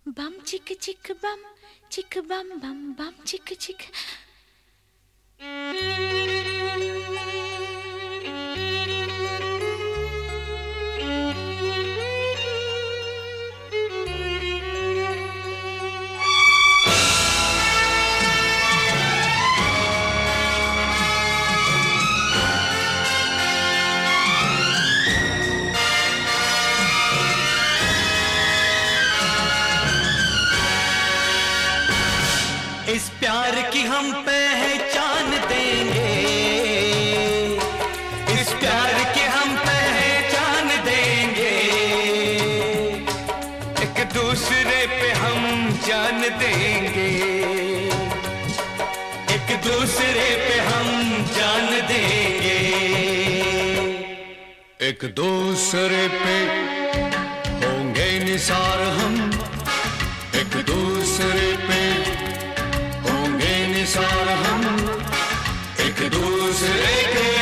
बम चिक बम बम बम चिक चिक। इस प्यार की हम पहचान देंगे, इस प्यार की हम पहचान देंगे, एक दूसरे पे हम जान देंगे, एक दूसरे पे हम जान देंगे, एक दूसरे पे होंगे निसार हम, एक दूसरे पे निसार हम, एक दूसरे के